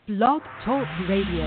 Blog Talk Radio.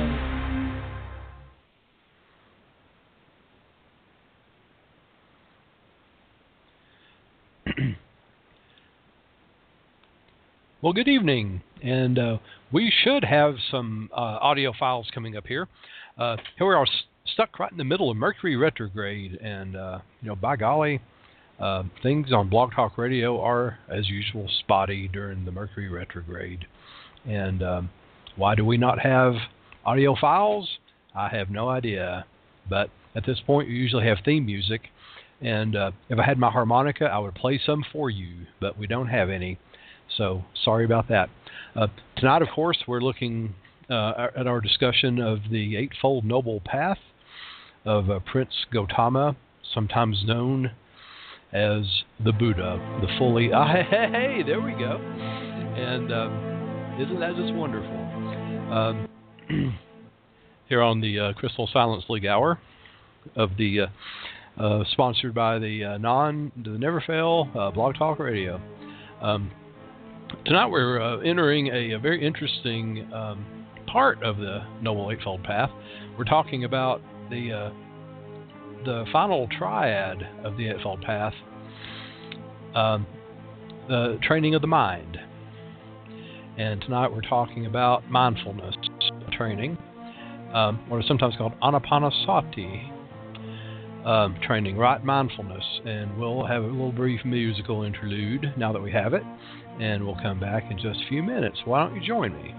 Well, good evening, and we should have some audio files coming up here. Here we are stuck right in the middle of Mercury retrograde, and by golly, things on Blog Talk Radio are, as usual, spotty during the Mercury retrograde. And why do we not have audio files? I have no idea. But at this point, we usually have theme music, and if I had my harmonica, I would play some for you, but we don't have any. So sorry about that. Tonight, of course, we're looking at our discussion of the Eightfold Noble Path of Prince Gautama, sometimes known as the Buddha, the fully... hey, there we go. And isn't that just wonderful? Here on the Crystal Silence League Hour of the sponsored by the Never Fail Blog Talk Radio. Tonight we're entering a very interesting part of the Noble Eightfold Path. We're talking about the final triad of the Eightfold Path, the training of the mind. And tonight we're talking about mindfulness training, what is sometimes called Anapanasati training, right mindfulness. And we'll have a little brief musical interlude now that we have it. And we'll come back in just a few minutes. Why don't you join me?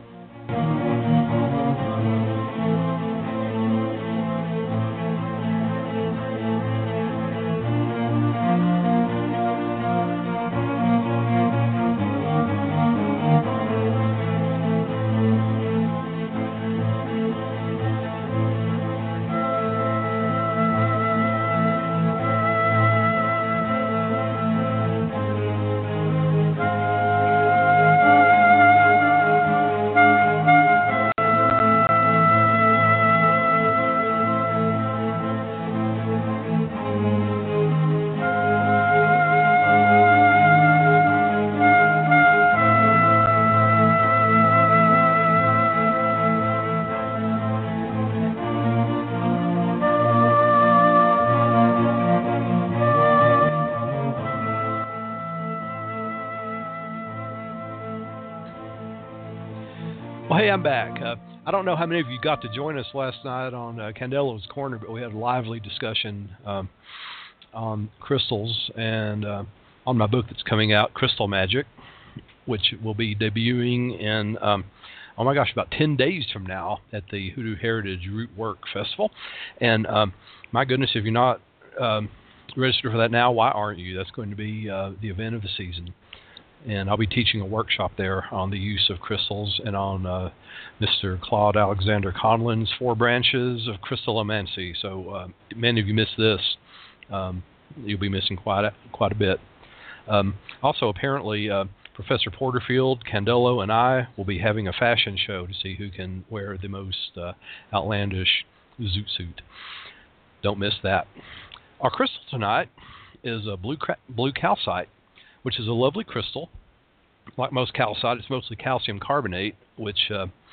I'm back. I don't know how many of you got to join us last night on Candelo's Corner, but we had a lively discussion on crystals and on my book that's coming out, Crystal Magic, which will be debuting in, about 10 days from now at the Hoodoo Heritage Root Work Festival. And my goodness, if you're not registered for that now, why aren't you? That's going to be the event of the season. And I'll be teaching a workshop there on the use of crystals and on Mr. Claude Alexander Conlin's 4 branches of crystallomancy. So many of you missed this. You'll be missing quite a bit. Also, apparently, Professor Porterfield, Candelo, and I will be having a fashion show to see who can wear the most outlandish zoot suit. Don't miss that. Our crystal tonight is a blue calcite, which is a lovely crystal. Like most calcite, it's mostly calcium carbonate, which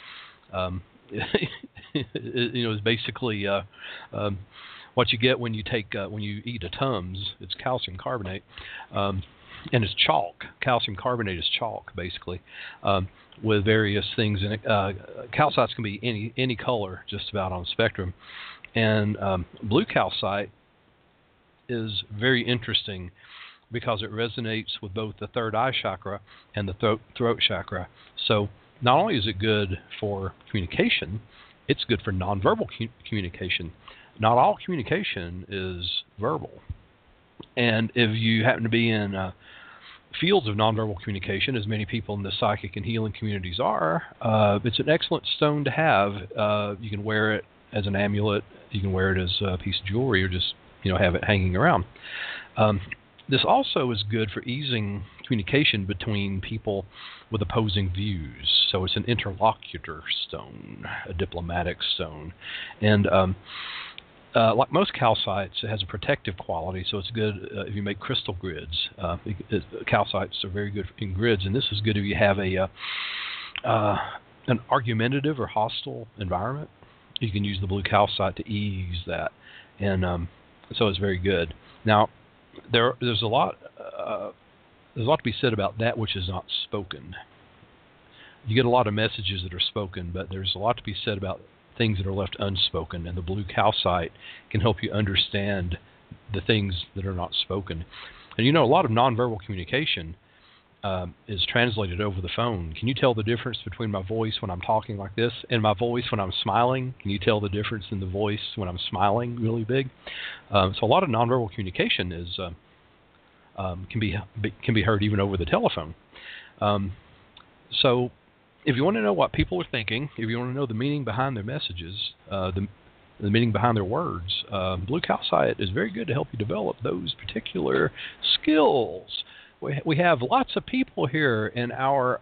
is basically what you get when you take when you eat a Tums. It's calcium carbonate, and it's chalk. Calcium carbonate is chalk, basically, with various things in it. Calcites can be any color, just about on the spectrum, and blue calcite is very interesting, because it resonates with both the third eye chakra and the throat chakra. So not only is it good for communication, it's good for nonverbal communication. Not all communication is verbal. And if you happen to be in fields of nonverbal communication, as many people in the psychic and healing communities are, it's an excellent stone to have. You can wear it as an amulet. You can wear it as a piece of jewelry, or just have it hanging around. This also is good for easing communication between people with opposing views. So it's an interlocutor stone, a diplomatic stone. And like most calcites, it has a protective quality, so it's good if you make crystal grids. Calcites are very good in grids, and this is good if you have a an argumentative or hostile environment, you can use the blue calcite to ease that, and so it's very good. Now, there's a lot to be said about that which is not spoken. You get a lot of messages that are spoken, but there's a lot to be said about things that are left unspoken, and the blue calcite can help you understand the things that are not spoken. And a lot of nonverbal communication is translated over the phone. Can you tell the difference between my voice when I'm talking like this and my voice when I'm smiling? Can you tell the difference in the voice when I'm smiling really big? So a lot of nonverbal communication is can be heard even over the telephone. So if you want to know what people are thinking, if you want to know the meaning behind their messages, the meaning behind their words, blue calcite is very good to help you develop those particular skills. We have lots of people here in our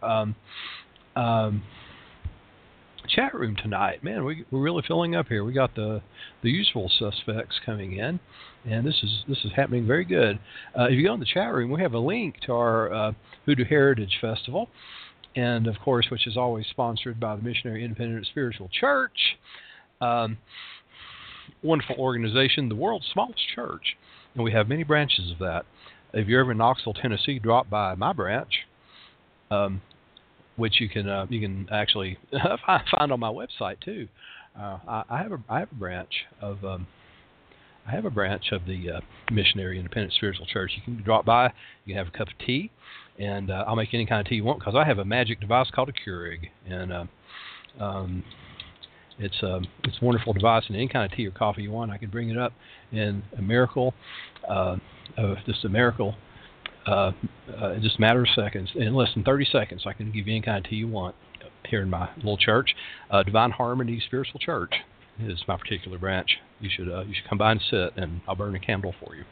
chat room tonight. Man, we're really filling up here. We got the usual suspects coming in, and this is happening very good. If you go in the chat room, we have a link to our Hoodoo Heritage Festival, and of course, which is always sponsored by the Missionary Independent Spiritual Church. Wonderful organization, the world's smallest church, and we have many branches of that. If you're ever in Knoxville, Tennessee, drop by my branch, which you can actually find on my website too. I have a branch of the Missionary Independent Spiritual Church. You can drop by. You can have a cup of tea, and I'll make any kind of tea you want, because I have a magic device called a Keurig, and it's a wonderful device. And any kind of tea or coffee you want, I can bring it up in a miracle. Just a miracle. Just a matter of seconds. In less than 30 seconds, I can give you any kind of tea you want here in my little church. Divine Harmony Spiritual Church is my particular branch. You should come by and sit, and I'll burn a candle for you.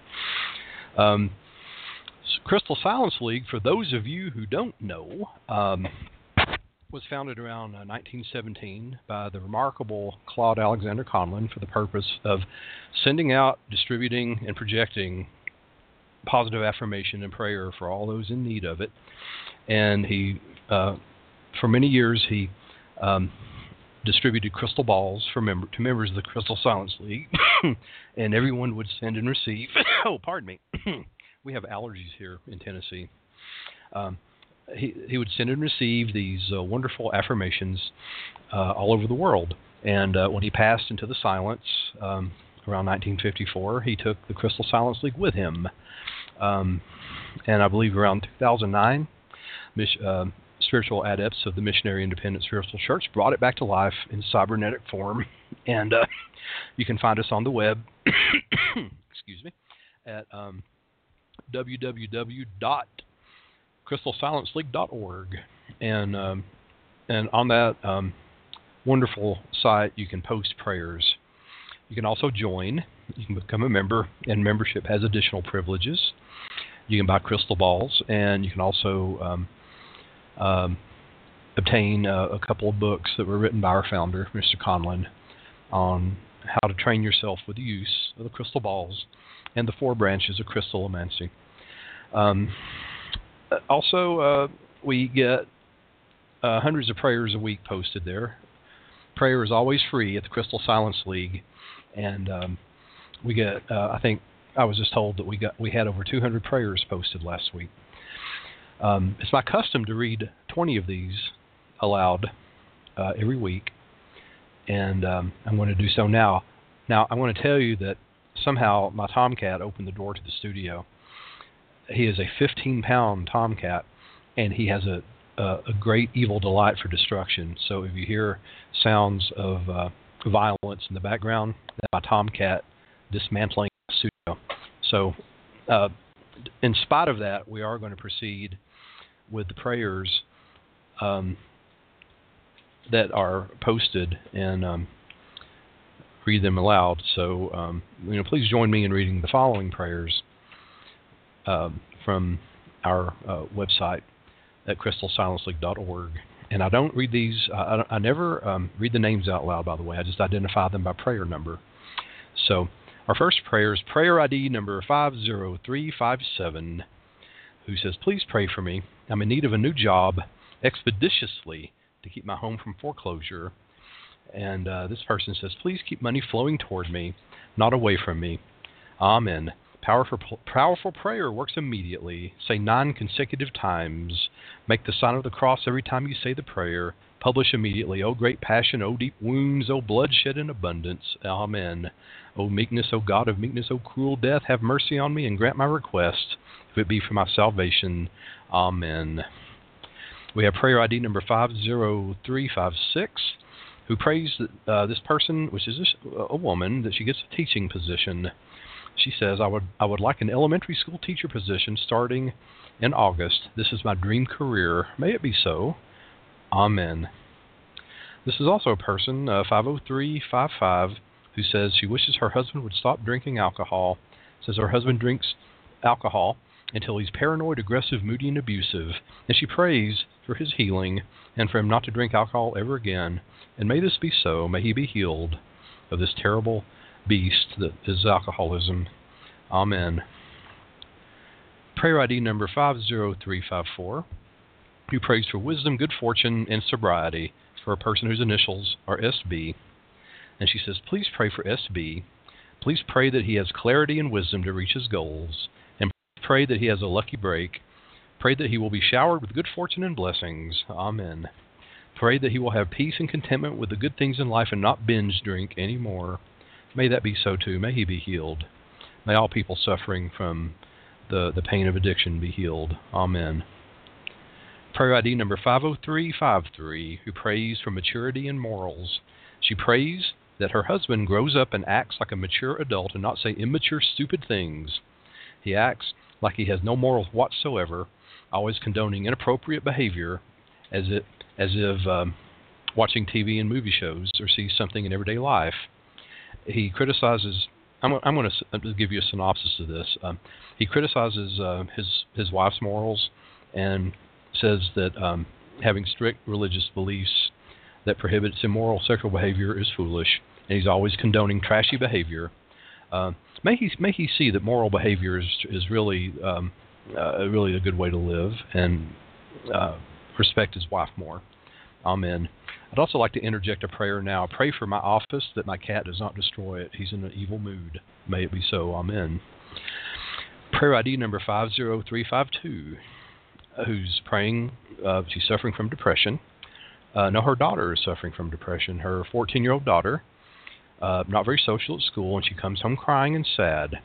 Crystal Silence League, for those of you who don't know, was founded around 1917 by the remarkable Claude Alexander Conlon for the purpose of sending out, distributing, and projecting positive affirmation and prayer for all those in need of it. And he, for many years, he distributed crystal balls to members of the Crystal Silence League, and everyone would send and receive. Oh, pardon me. We have allergies here in Tennessee. He would send and receive these wonderful affirmations all over the world. And when he passed into the silence around 1954, he took the Crystal Silence League with him. And I believe around 2009, spiritual adepts of the Missionary Independent Spiritual Church brought it back to life in cybernetic form. And you can find us on the web, excuse me, at www.crystalsilenceleague.org, and on that wonderful site you can post prayers. You can also join. You can become a member, and membership has additional privileges. You can buy crystal balls, and you can also obtain a couple of books that were written by our founder, Mr. Conlon, on how to train yourself with the use of the crystal balls and the 4 branches of crystallomancy. Also, we get hundreds of prayers a week posted there. Prayer is always free at the Crystal Silence League, and we get, I think I was just told that we had over 200 prayers posted last week. It's my custom to read 20 of these aloud every week, and I'm going to do so now. Now, I'm going to tell you that somehow my tomcat opened the door to the studio. He is a 15-pound tomcat, and he has a great evil delight for destruction. So if you hear sounds of violence in the background, that's my tomcat dismantling the studio. So in spite of that, we are going to proceed with the prayers that are posted and read them aloud. So please join me in reading the following prayers from our website at crystalsilenceleague.org. And I don't read these, I never read the names out loud, by the way. I just identify them by prayer number. So our first prayer is prayer ID number 50357, who says, "Please pray for me. I'm in need of a new job expeditiously to keep my home from foreclosure. And this person says, please keep money flowing toward me, not away from me. Amen. Powerful prayer works immediately. Say 9 consecutive times. Make the sign of the cross every time you say the prayer. Publish immediately. O great passion, O deep wounds, O bloodshed in abundance. Amen. O meekness, O God of meekness, O cruel death, have mercy on me and grant my request, if it be for my salvation. Amen. We have prayer ID number 50356, who prays that this person, which is a woman, that she gets a teaching position. She says, I would like an elementary school teacher position starting in August. This is my dream career. May it be so. Amen. This is also a person, 50355, who says she wishes her husband would stop drinking alcohol. Says her husband drinks alcohol until he's paranoid, aggressive, moody, and abusive. And she prays for his healing and for him not to drink alcohol ever again. And may this be so. May he be healed of this terrible beast that is alcoholism. Amen. Prayer ID number 50354, who prays for wisdom, good fortune, and sobriety for a person whose initials are SB. And she says, please pray for SB. Please pray that he has clarity and wisdom to reach his goals. And pray that he has a lucky break. Pray that he will be showered with good fortune and blessings. Amen. Pray that he will have peace and contentment with the good things in life and not binge drink anymore. May that be so too. May he be healed. May all people suffering from the pain of addiction be healed. Amen. Prayer ID number 50353, who prays for maturity and morals. She prays that her husband grows up and acts like a mature adult and not say immature, stupid things. He acts like he has no morals whatsoever, always condoning inappropriate behavior as if watching TV and movie shows or sees something in everyday life. He criticizes. I'm going to give you a synopsis of this. He criticizes his wife's morals and says that having strict religious beliefs that prohibits immoral sexual behavior is foolish, and he's always condoning trashy behavior. May he see that moral behavior is really really a good way to live and respect his wife more. Amen. I'd also like to interject a prayer now. Pray for my office that my cat does not destroy it. He's in an evil mood. May it be so. Amen. Prayer ID number 50352, who's praying. She's suffering from depression. No, her daughter is suffering from depression. Her 14-year-old daughter, not very social at school, and she comes home crying and sad.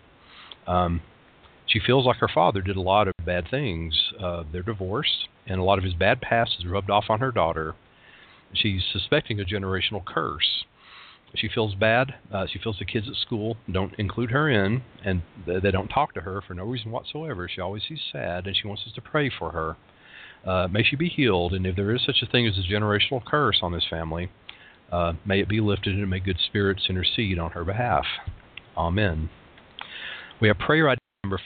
She feels like her father did a lot of bad things. They're divorced, and a lot of his bad past is rubbed off on her daughter. She's suspecting a generational curse. She feels bad. She feels the kids at school don't include her in, and they don't talk to her for no reason whatsoever. She always seems sad, and she wants us to pray for her. May she be healed, and if there is such a thing as a generational curse on this family, may it be lifted, and may good spirits intercede on her behalf. Amen. We have prayer ID number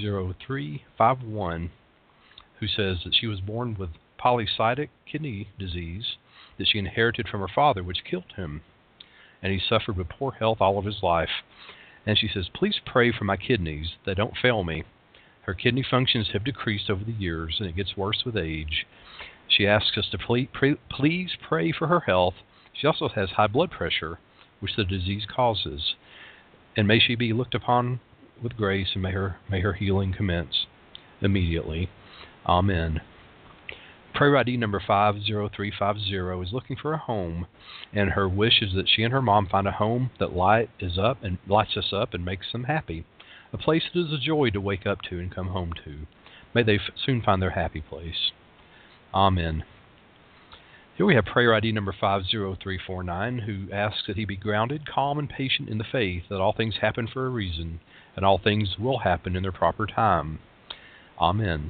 50351, who says that she was born with polycystic kidney disease that she inherited from her father, which killed him, and he suffered with poor health all of his life. And she says, please pray for my kidneys. They don't fail me. Her kidney functions have decreased over the years, and it gets worse with age. She asks us to please pray for her health. She also has high blood pressure, which the disease causes. And may she be looked upon with grace, and may her healing commence immediately. Amen. Prayer ID number 50350 is looking for a home, and her wish is that she and her mom find a home that lights us up and makes them happy, a place that is a joy to wake up to and come home to. May they soon find their happy place. Amen. Here we have prayer ID number 50349, who asks that he be grounded, calm, and patient in the faith that all things happen for a reason, and all things will happen in their proper time. Amen.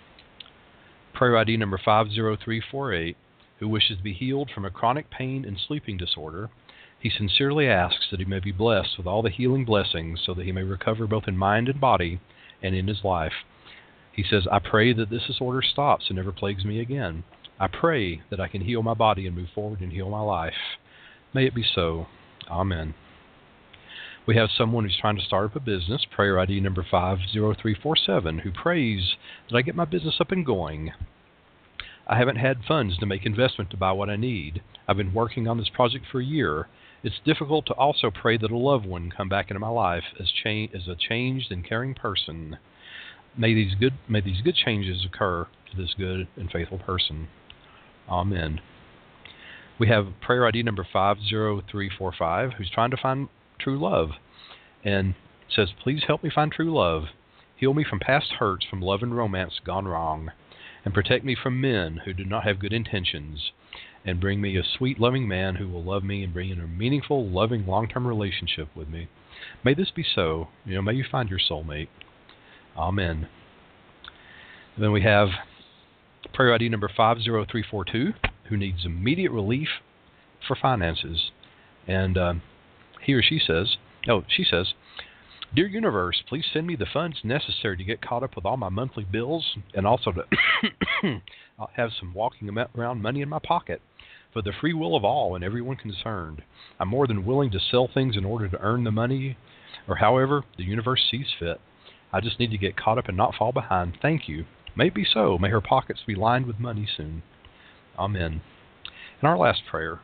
Prayer ID number 50348, who wishes to be healed from a chronic pain and sleeping disorder. He sincerely asks that he may be blessed with all the healing blessings so that he may recover both in mind and body and in his life. He says, I pray that this disorder stops and never plagues me again. I pray that I can heal my body and move forward and heal my life. May it be so. Amen. We have someone who's trying to start up a business, prayer ID number 50347, who prays that I get my business up and going. I haven't had funds to make investment to buy what I need. I've been working on this project for a year. It's difficult to also pray that a loved one come back into my life as a changed and caring person. May these good changes occur to this good and faithful person. Amen. We have prayer ID number 50345, who's trying to find true love, and says, "Please help me find true love. Heal me from past hurts from love and romance gone wrong, and protect me from men who do not have good intentions, and bring me a sweet, loving man who will love me and bring in a meaningful, loving, long-term relationship with me. May this be so. May you find your soulmate. Amen." And then we have prayer ID number 50342, who needs immediate relief for finances. And she says, "Dear Universe, please send me the funds necessary to get caught up with all my monthly bills and also to have some walking around money in my pocket for the free will of all and everyone concerned. I'm more than willing to sell things in order to earn the money or however the universe sees fit. I just need to get caught up and not fall behind. Thank you. May it be so. May her pockets be lined with money soon. Amen." And our last prayer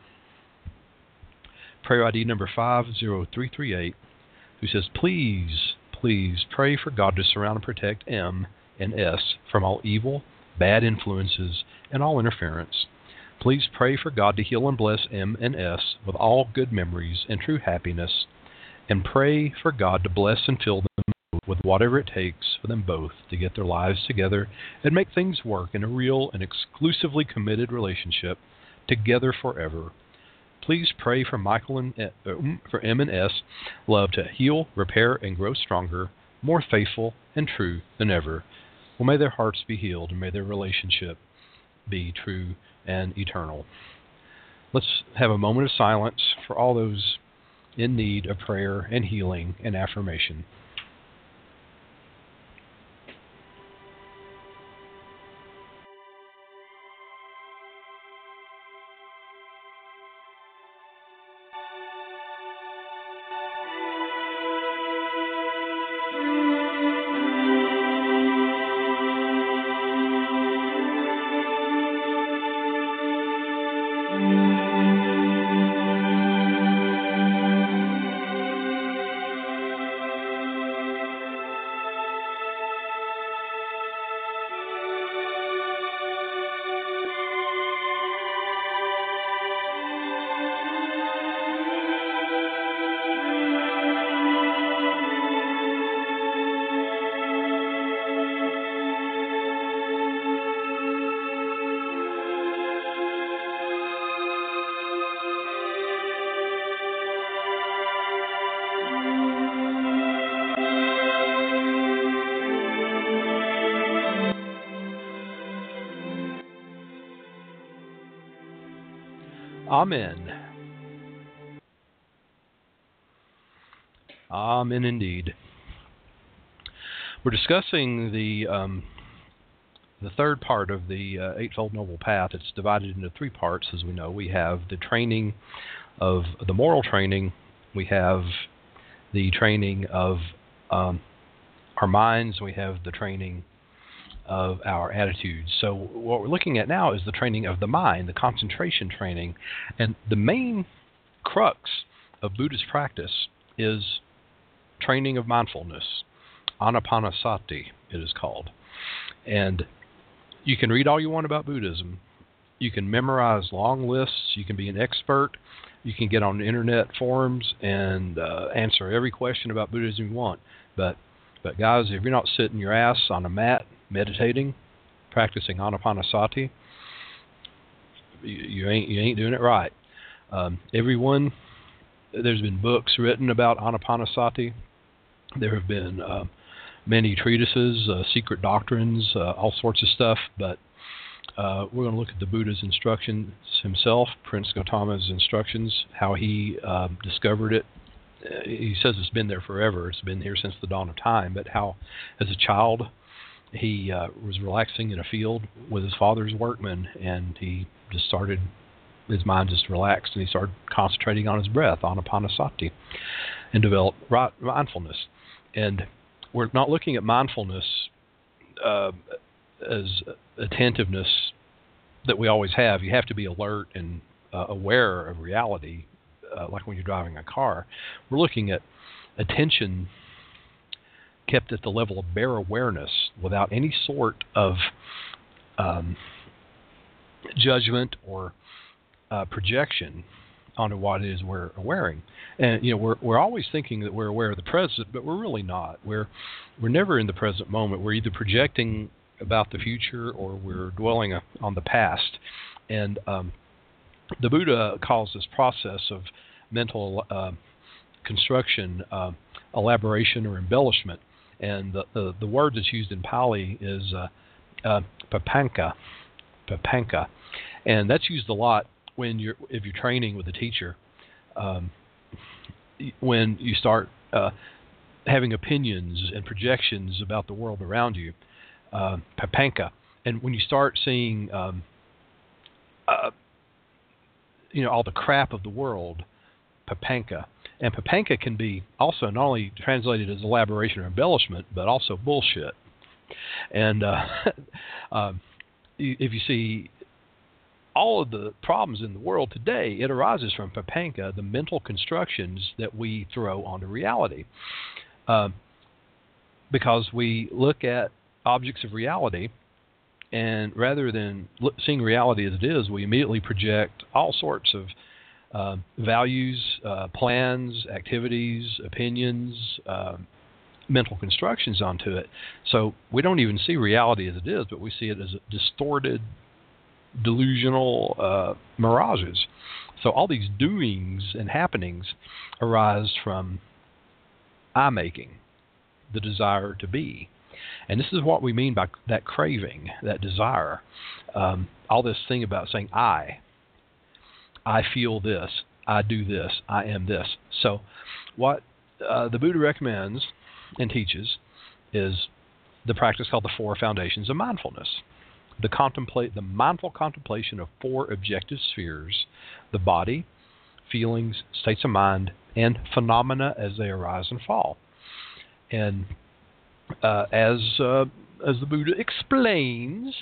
ID number 50338, who says, please pray for God to surround and protect M and S from all evil, bad influences, and all interference. Please pray for God to heal and bless M and S with all good memories and true happiness, and pray for God to bless and fill them with whatever it takes for them both to get their lives together and make things work in a real and exclusively committed relationship together forever. Please pray for for M and S love to heal, repair, and grow stronger, more faithful and true than ever. Well, may their hearts be healed and may their relationship be true and eternal. Let's have a moment of silence for all those in need of prayer and healing and affirmation. Amen. Amen indeed. We're discussing the third part of the Eightfold Noble Path. It's divided into three parts, as we know. We have the training of the moral training. We have the training of our minds. We have the training of our attitudes. So what we're looking at now is the training of the mind, the concentration training. And the main crux of Buddhist practice is training of mindfulness. Anapanasati, it is called. And you can read all you want about Buddhism. You can memorize long lists. You can be an expert. You can get on internet forums and answer every question about Buddhism you want. But guys, if you're not sitting your ass on a mat meditating, practicing Anapanasati, you ain't doing it right. There's been books written about Anapanasati. There have been many treatises, secret doctrines, all sorts of stuff. But we're going to look at the Buddha's instructions himself, Prince Gautama's instructions, how he discovered it. He says it's been there forever. It's been here since the dawn of time. But how, as a child, he was relaxing in a field with his father's workmen, and he just started, his mind just relaxed, and he started concentrating on his breath, Anapanasati, and developed mindfulness. And we're not looking at mindfulness as attentiveness that we always have. You have to be alert and aware of reality, like when you're driving a car. We're looking at attention kept at the level of bare awareness without any sort of judgment or projection onto what it is we're wearing. And we're always thinking that we're aware of the present, but we're really not. We're never in the present moment. We're either projecting about the future or we're dwelling on the past. And the Buddha calls this process of mental construction, elaboration, or embellishment. And the word that's used in Pali is papanka, and that's used a lot if you're training with a teacher. When you start having opinions and projections about the world around you, papanka, and when you start seeing all the crap of the world, papanka. And papanka can be also not only translated as elaboration or embellishment, but also bullshit. And if you see all of the problems in the world today, it arises from papanka, the mental constructions that we throw onto reality. Because we look at objects of reality, and rather than seeing reality as it is, we immediately project all sorts of values, plans, activities, opinions, mental constructions onto it. So we don't even see reality as it is, but we see it as distorted, delusional mirages. So all these doings and happenings arise from I-making, the desire to be. And this is what we mean by that craving, that desire. All this thing about saying I feel this, I do this, I am this. So what the Buddha recommends and teaches is the practice called the Four Foundations of Mindfulness. The mindful contemplation of four objective spheres: the body, feelings, states of mind, and phenomena as they arise and fall. And as the Buddha explains,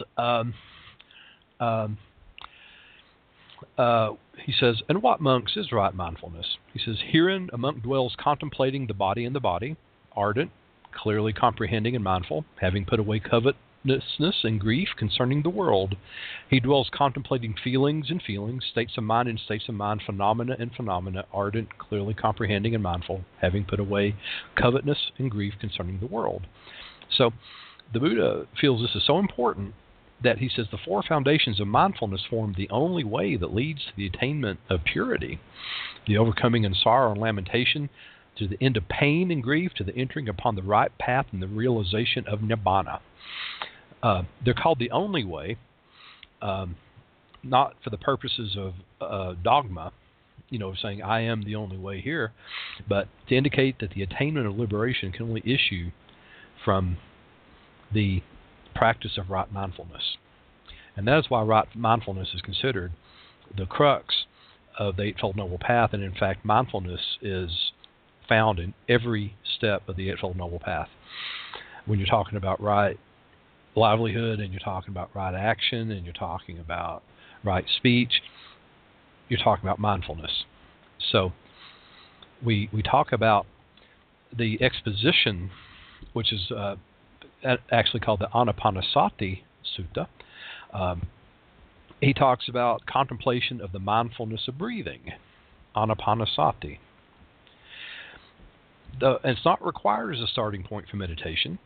he says, "And what, monks, is right mindfulness?" He says, "Herein a monk dwells contemplating the body and the body, ardent, clearly comprehending and mindful, having put away covetousness and grief concerning the world. He dwells contemplating feelings and feelings, states of mind and states of mind, phenomena and phenomena, ardent, clearly comprehending and mindful, having put away covetousness and grief concerning the world." So the Buddha feels this is so important that he says the four foundations of mindfulness form the only way that leads to the attainment of purity, the overcoming in sorrow and lamentation, to the end of pain and grief, to the entering upon the right path and the realization of nibbana. They're called the only way, not for the purposes of dogma, saying I am the only way here, but to indicate that the attainment of liberation can only issue from the practice of right mindfulness. And that is why right mindfulness is considered the crux of the Eightfold Noble Path, and in fact mindfulness is found in every step of the Eightfold Noble Path. When you're talking about right livelihood, and you're talking about right action, and you're talking about right speech, you're talking about mindfulness. So we talk about the exposition, which is actually called the Anapanasati Sutta. He talks about contemplation of the mindfulness of breathing, Anapanasati. And it's not required as a starting point for meditation,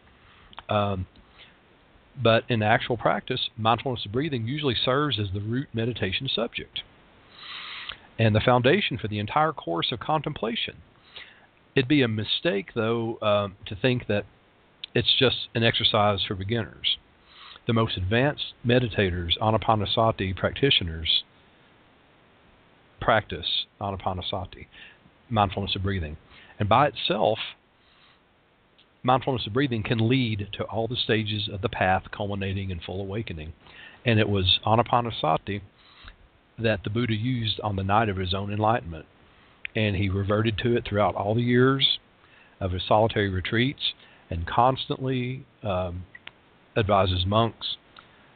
but in actual practice, mindfulness of breathing usually serves as the root meditation subject and the foundation for the entire course of contemplation. It'd be a mistake, though, to think that it's just an exercise for beginners. The most advanced meditators, Anapanasati practitioners, practice Anapanasati, mindfulness of breathing. And by itself, mindfulness of breathing can lead to all the stages of the path culminating in full awakening. And it was Anapanasati that the Buddha used on the night of his own enlightenment. And he reverted to it throughout all the years of his solitary retreats, and constantly advises monks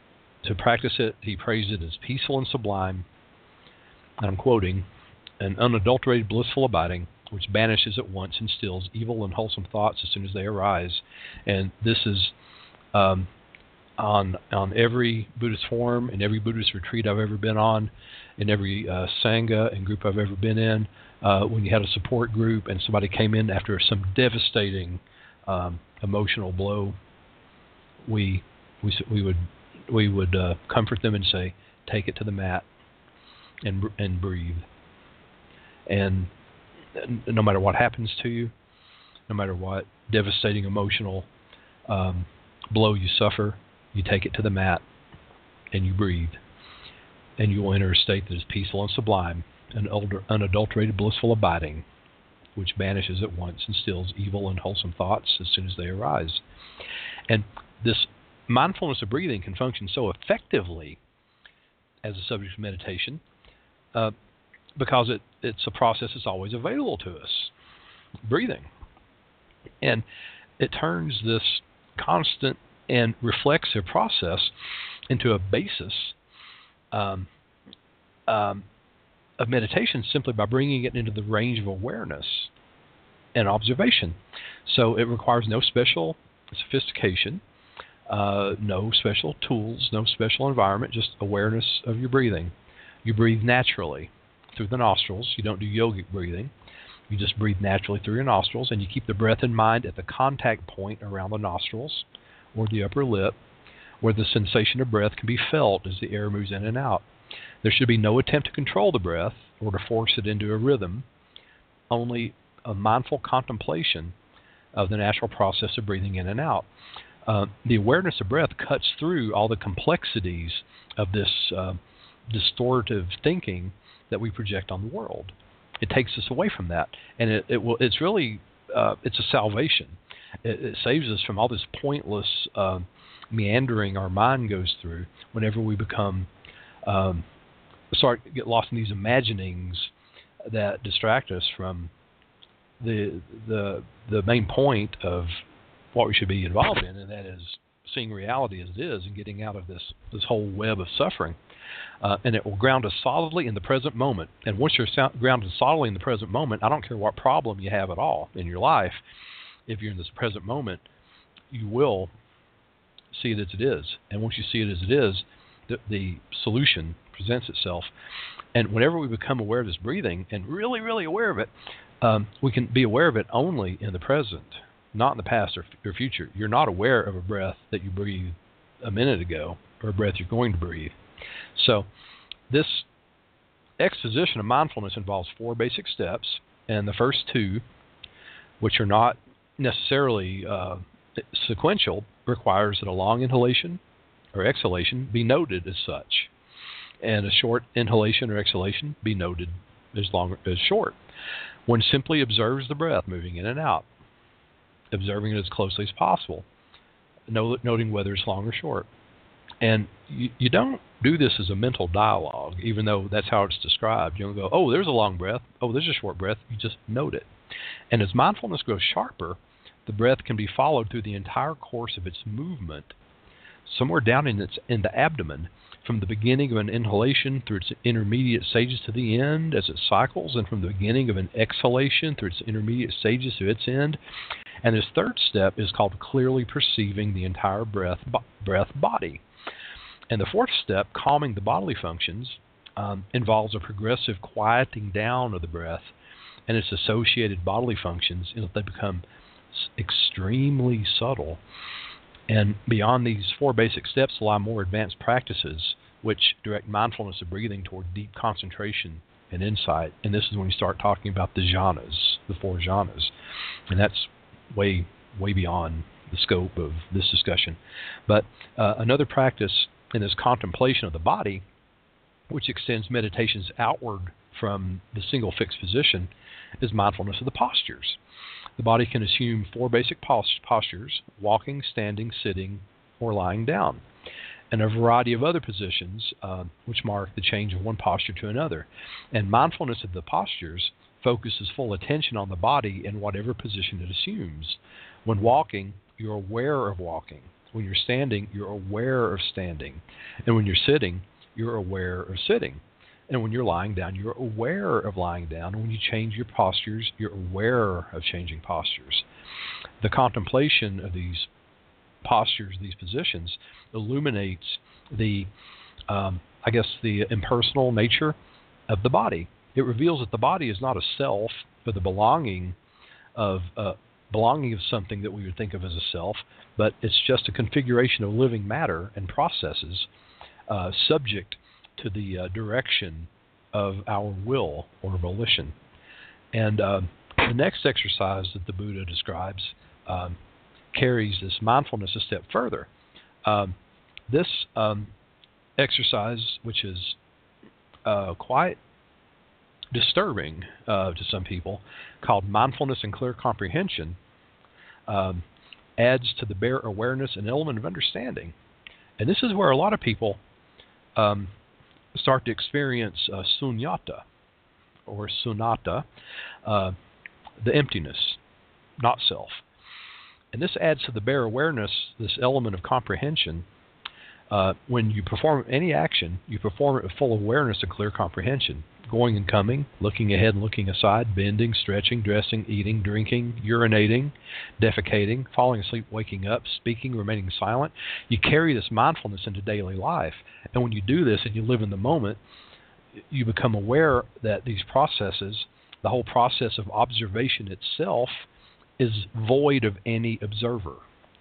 To practice it, he praised it as peaceful and sublime, and I'm quoting, an unadulterated blissful abiding, which banishes at once and stills evil and wholesome thoughts as soon as they arise. And this is on every Buddhist forum, in every Buddhist retreat I've ever been on, in every Sangha and group I've ever been in, when you had a support group and somebody came in after some devastating emotional blow, we would comfort them and say, take it to the mat and breathe. And no matter what happens to you, no matter what devastating emotional blow you suffer, you take it to the mat and you breathe. And you will enter a state that is peaceful and sublime, an unadulterated blissful abiding, which banishes at once and stills evil and wholesome thoughts as soon as they arise. And this mindfulness of breathing can function so effectively as a subject of meditation because it's a process that's always available to us, breathing. And it turns this constant and reflexive process into a basis of meditation simply by bringing it into the range of awareness and observation. So it requires no special sophistication, no special tools, no special environment, just awareness of your breathing. You breathe naturally through the nostrils. You don't do yogic breathing. You just breathe naturally through your nostrils, and you keep the breath in mind at the contact point around the nostrils or the upper lip, where the sensation of breath can be felt as the air moves in and out. There should be no attempt to control the breath or to force it into a rhythm, only a mindful contemplation of the natural process of breathing in and out. The awareness of breath cuts through all the complexities of this distortive thinking that we project on the world. It takes us away from that, and it's really it's a salvation. It saves us from all this pointless meandering our mind goes through whenever we become get lost in these imaginings that distract us from the main point of what we should be involved in, and that is seeing reality as it is and getting out of this whole web of suffering. And it will ground us solidly in the present moment. And once you're grounded solidly in the present moment, I don't care what problem you have at all in your life, if you're in this present moment, you will see it as it is. And once you see it as it is, the solution presents itself. And whenever we become aware of this breathing and really, really aware of it, we can be aware of it only in the present, not in the past or future. You're not aware of a breath that you breathed a minute ago or a breath you're going to breathe. So this exposition of mindfulness involves 4 basic steps, and the first 2, which are not necessarily sequential, requires that a long inhalation or exhalation be noted as such, and a short inhalation or exhalation be noted as long as short. One simply observes the breath moving in and out, observing it as closely as possible, noting whether it's long or short. And you don't do this as a mental dialogue, even though that's how it's described. You don't go, oh, there's a long breath. Oh, there's a short breath. You just note it. And as mindfulness grows sharper, the breath can be followed through the entire course of its movement, somewhere down in the abdomen, from the beginning of an inhalation through its intermediate stages to the end as it cycles, and from the beginning of an exhalation through its intermediate stages to its end. And this third step is called clearly perceiving the entire breath body. And the fourth step, calming the bodily functions, involves a progressive quieting down of the breath and its associated bodily functions until they become extremely subtle. And beyond these 4 basic steps lie more advanced practices which direct mindfulness of breathing toward deep concentration and insight. And this is when we start talking about the jhanas, the 4 jhanas. And that's way, way beyond the scope of this discussion. But another practice in this contemplation of the body, which extends meditations outward from the single fixed position, is mindfulness of the postures. The body can assume 4 basic postures: walking, standing, sitting, or lying down, and a variety of other positions which mark the change of one posture to another. And mindfulness of the postures focuses full attention on the body in whatever position it assumes. When walking, you're aware of walking. When you're standing, you're aware of standing. And when you're sitting, you're aware of sitting. And when you're lying down, you're aware of lying down. And when you change your postures, you're aware of changing postures. The contemplation of these postures, these positions, illuminates the impersonal nature of the body. It reveals that the body is not a self, but the belonging of something that we would think of as a self, but it's just a configuration of living matter and processes subject to the direction of our will or volition. And the next exercise that the Buddha describes carries this mindfulness a step further. This exercise, which is quite disturbing to some people, called mindfulness and clear comprehension, adds to the bare awareness an element of understanding. And this is where a lot of people start to experience sunyata or sunnata, the emptiness, not self. And this adds to the bare awareness, this element of comprehension. When you perform any action, you perform it with full awareness and clear comprehension. Going and coming, looking ahead and looking aside, bending, stretching, dressing, eating, drinking, urinating, defecating, falling asleep, waking up, speaking, remaining silent. You carry this mindfulness into daily life. And when you do this and you live in the moment, you become aware that these processes, the whole process of observation itself, is void of any observer.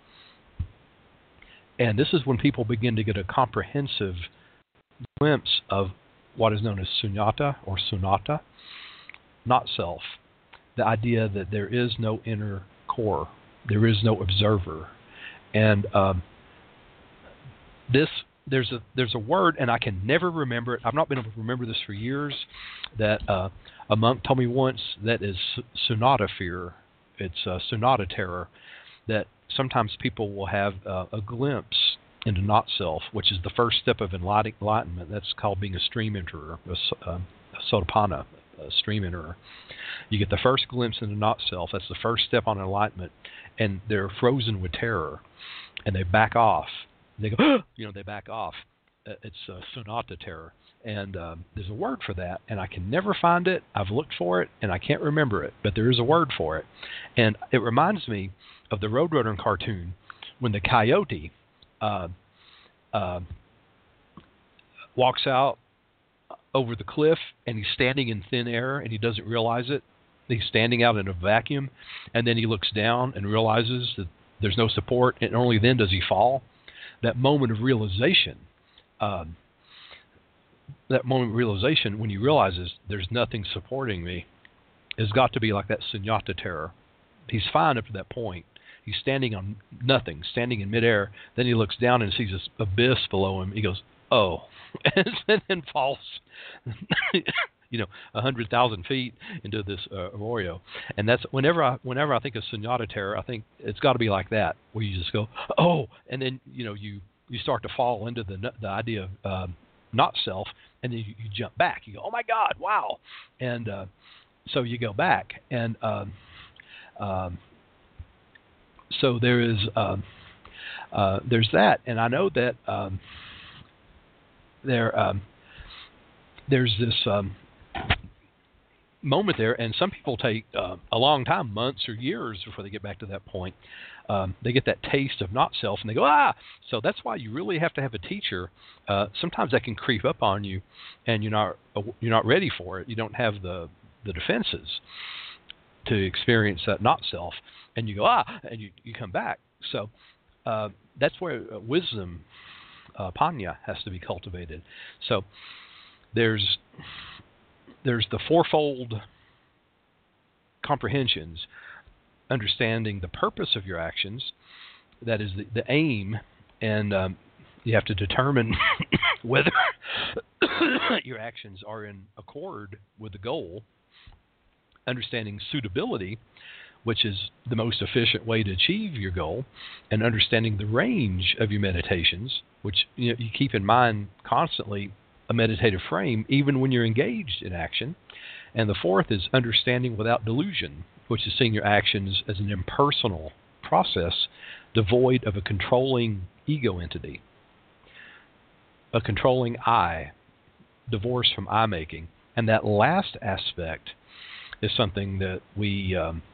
And this is when people begin to get a comprehensive glimpse of what is known as sunyata or sunnata, not self. The idea that there is no inner core, there is no observer. And there's a word, and I can never remember it. I've not been able to remember this for years, that a monk told me once, that is sunnata fear. It's sunnata terror, that sometimes people will have a glimpse into not self, which is the first step of enlightenment. That's called being a stream enterer, a sotapanna, a stream enterer. You get the first glimpse into not self. That's the first step on enlightenment, and they're frozen with terror, and they back off. They go, they back off. It's sunnata terror, and there's a word for that, and I can never find it. I've looked for it, and I can't remember it, but there is a word for it, and it reminds me of the Roadrunner cartoon when the coyote walks out over the cliff, and he's standing in thin air, and he doesn't realize it. He's standing out in a vacuum, and then he looks down and realizes that there's no support, and only then does he fall. That moment of realization, when he realizes there's nothing supporting me, has got to be like that sunyata terror. He's fine up to that point. He's standing on nothing, standing in midair. Then he looks down and sees this abyss below him. He goes, "Oh," and then falls, 100,000 feet into this arroyo. And that's whenever I think of sunyata terror, I think it's got to be like that, where you just go, "Oh," and then you start to fall into the idea of not self, and then you jump back. You go, "Oh my God, wow!" And so you go back, and so there's that, and I know that there's this moment there, and some people take a long time, months or years, before they get back to that point. They get that taste of not self, and they go, "Ah!" So that's why you really have to have a teacher. Sometimes that can creep up on you, and you're not ready for it. You don't have the defenses to experience that not self, and you go, and you come back. So that's where wisdom, panya, has to be cultivated. So there's the fourfold comprehensions: understanding the purpose of your actions, that is the aim, and you have to determine whether your actions are in accord with the goal. Understanding suitability, which is the most efficient way to achieve your goal, and understanding the range of your meditations, which you keep in mind constantly a meditative frame even when you're engaged in action. And the fourth is understanding without delusion, which is seeing your actions as an impersonal process devoid of a controlling ego entity, a controlling I, divorced from I-making. And that last aspect is something that we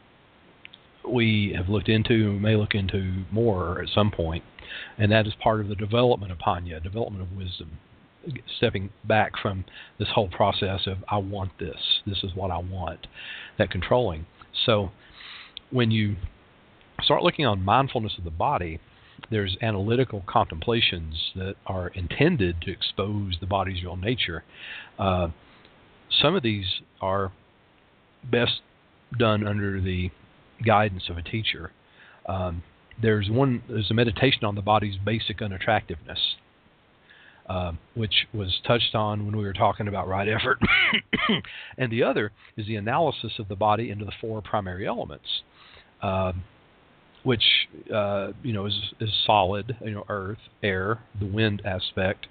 have looked into, may look into more at some point, and that is part of the development of Panya, development of wisdom, stepping back from this whole process of I want this is what I want, that controlling. So when you start looking on mindfulness of the body, there's analytical contemplations that are intended to expose the body's real nature. Some of these are best done under the guidance of a teacher. There's a meditation on the body's basic unattractiveness, which was touched on when we were talking about right effort. And the other is the analysis of the body into the four primary elements, which is solid, earth, air, the wind aspect,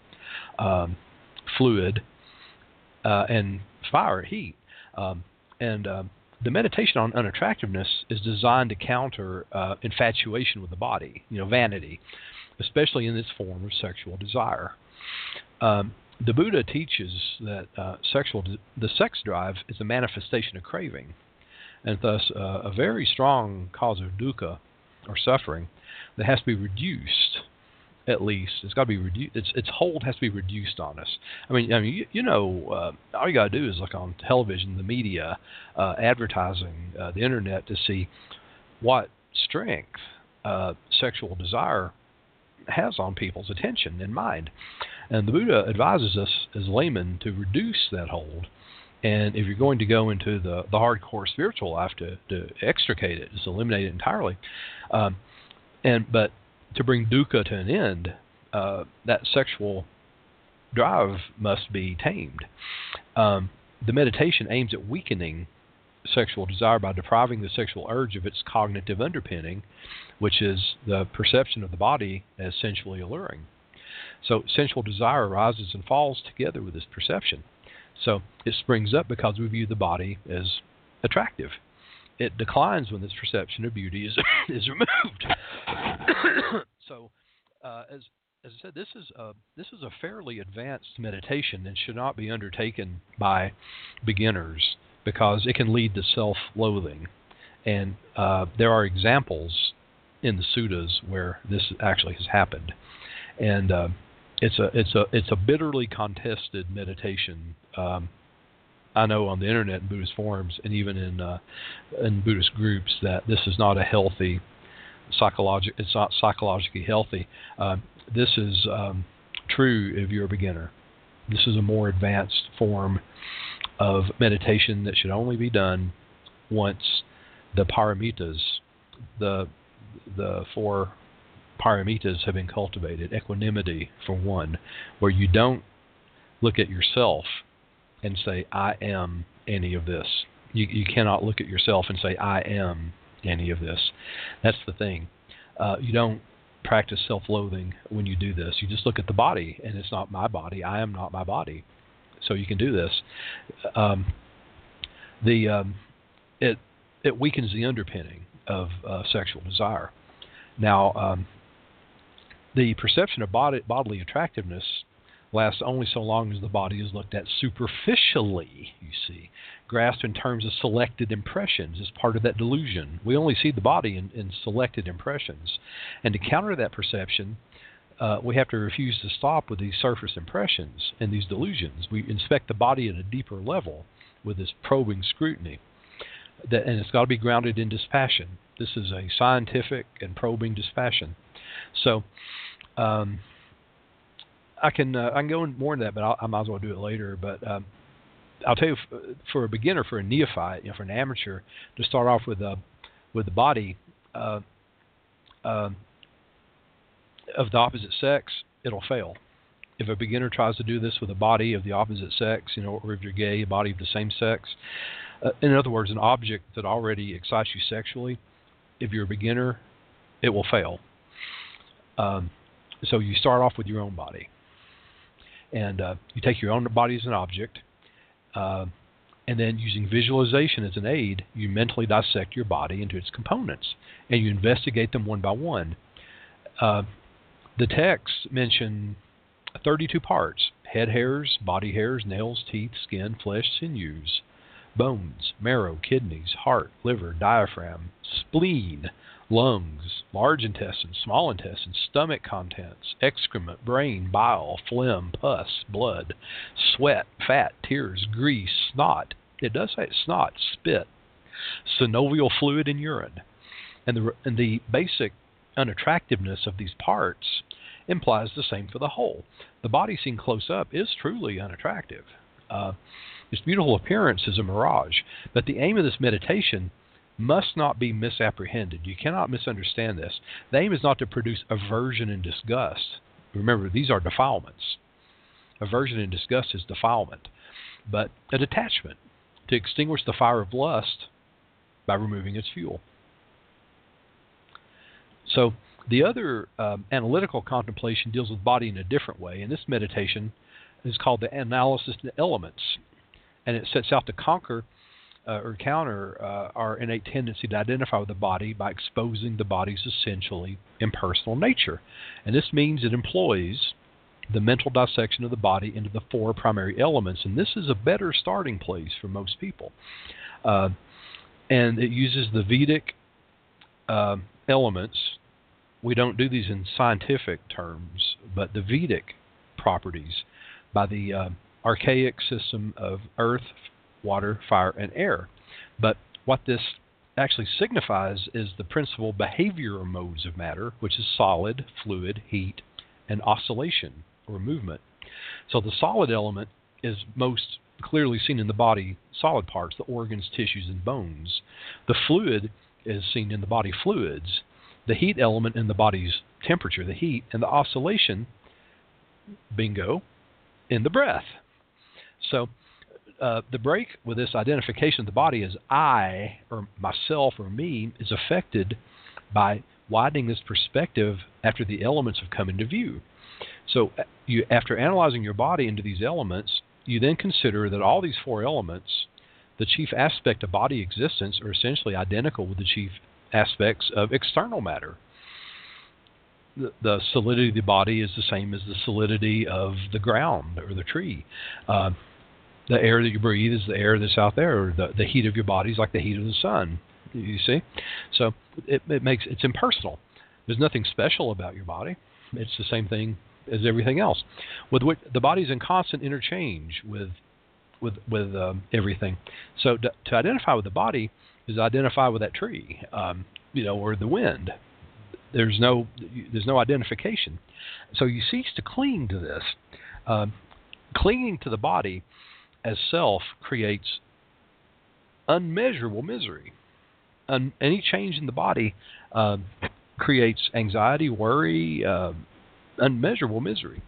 fluid, and fire, heat. The meditation on unattractiveness is designed to counter infatuation with the body, vanity, especially in its form of sexual desire. The Buddha teaches that the sex drive is a manifestation of craving, and thus a very strong cause of dukkha, or suffering, that has to be reduced. At least it's got to be reduced. Its hold has to be reduced on us. I mean, all you got to do is look on television, the media, advertising, the internet, to see what strength sexual desire has on people's attention and mind. And the Buddha advises us as laymen to reduce that hold. And if you're going to go into the hardcore spiritual life, to extricate it, just eliminate it entirely. But to bring dukkha to an end, that sexual drive must be tamed. The meditation aims at weakening sexual desire by depriving the sexual urge of its cognitive underpinning, which is the perception of the body as sensually alluring. So sensual desire arises and falls together with this perception. So it springs up because we view the body as attractive. It declines when this perception of beauty is removed. So, as I said, this is a fairly advanced meditation and should not be undertaken by beginners because it can lead to self-loathing. And there are examples in the suttas where this actually has happened. And it's a bitterly contested meditation. I know on the internet and Buddhist forums and even in Buddhist groups that this is not a healthy it's not psychologically healthy. This is true if you're a beginner. This is a more advanced form of meditation that should only be done once the paramitas, the four paramitas have been cultivated. Equanimity, for one, where you don't look at yourself and say, I am any of this. You cannot look at yourself and say, I am any of this. That's the thing. You don't practice self-loathing when you do this. You just look at the body, and it's not my body. I am not my body. So you can do this. It weakens the underpinning of sexual desire. Now, the perception of bodily attractiveness lasts only so long as the body is looked at superficially, you see, grasped in terms of selected impressions as part of that delusion. We only see the body in selected impressions. And to counter that perception, we have to refuse to stop with these surface impressions and these delusions. We inspect the body at a deeper level with this probing scrutiny. And it's got to be grounded in dispassion. This is a scientific and probing dispassion. So, I can go more into that, but I might as well do it later. But I'll tell you, for a beginner, for a neophyte, for an amateur, to start off with the body of the opposite sex, it'll fail. If a beginner tries to do this with a body of the opposite sex, or if you're gay, a body of the same sex, in other words, an object that already excites you sexually, if you're a beginner, it will fail. So you start off with your own body. And you take your own body as an object, And then using visualization as an aid, you mentally dissect your body into its components, and you investigate them one by one. The texts mention 32 parts: head hairs, body hairs, nails, teeth, skin, flesh, sinews, bones, marrow, kidneys, heart, liver, diaphragm, spleen, lungs, large intestine, small intestine, stomach contents, excrement, brain, bile, phlegm, pus, blood, sweat, fat, tears, grease, snot. It does say snot, spit, synovial fluid, and urine. And the basic unattractiveness of these parts implies the same for the whole. The body seen close up is truly unattractive. Its beautiful appearance is a mirage, but the aim of this meditation must not be misapprehended. You cannot misunderstand this. The aim is not to produce aversion and disgust. Remember, these are defilements. Aversion and disgust is defilement, but a detachment to extinguish the fire of lust by removing its fuel. So the other analytical contemplation deals with body in a different way, and this meditation is called the analysis of the elements, and it sets out to conquer or counter our innate tendency to identify with the body by exposing the body's essentially impersonal nature. And this means it employs the mental dissection of the body into the four primary elements, and this is a better starting place for most people. And it uses the Vedic elements. We don't do these in scientific terms, but the Vedic properties by the archaic system of earth, water, fire, and air. But what this actually signifies is the principal behavioral modes of matter, which is solid, fluid, heat, and oscillation or movement. So the solid element is most clearly seen in the body solid parts, the organs, tissues, and bones. The fluid is seen in the body fluids, the heat element in the body's temperature, the heat, and the oscillation, bingo, in the breath. So the break with this identification of the body as I, or myself, or me, is affected by widening this perspective after the elements have come into view. So after analyzing your body into these elements, you then consider that all these four elements, the chief aspect of body existence, are essentially identical with the chief aspects of external matter. The solidity of the body is the same as the solidity of the ground or the tree. The air that you breathe is the air that's out there, or the heat of your body is like the heat of the sun. You see? So it's impersonal. There's nothing special about your body. It's the same thing as everything else. With which the body's in constant interchange with everything. So to identify with the body is to identify with that tree, or the wind. There's no identification. So you cease to cling to this. Clinging to the body as self creates unmeasurable misery. Any change in the body creates anxiety, worry, unmeasurable misery.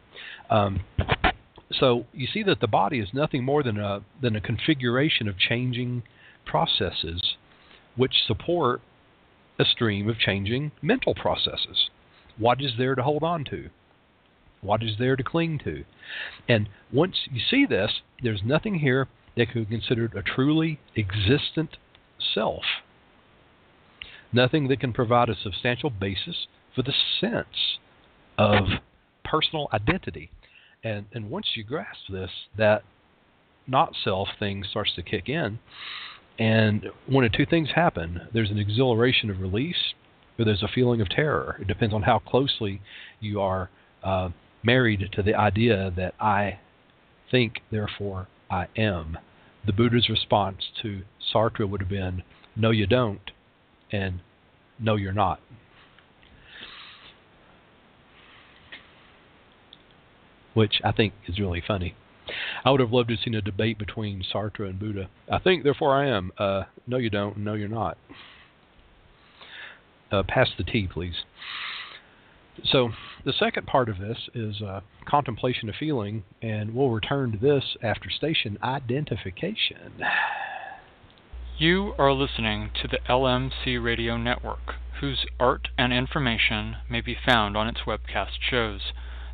So you see that the body is nothing more than a configuration of changing processes which support a stream of changing mental processes. What is there to hold on to? What is there to cling to? And once you see this, there's nothing here that could be considered a truly existent self. Nothing that can provide a substantial basis for the sense of personal identity. And once you grasp this, that not self thing starts to kick in. And one of two things happen. There's an exhilaration of release, or there's a feeling of terror. It depends on how closely you are married to the idea that I think, therefore I am. The Buddha's response to Sartre would have been, no you don't, and no you're not. Which I think is really funny. I would have loved to have seen a debate between Sartre and Buddha. I think, therefore I am. No you don't, and no you're not. Pass the tea, please. So the second part of this is contemplation of feeling, and we'll return to this after station identification. You are listening to the LMC Radio Network, whose art and information may be found on its webcast shows.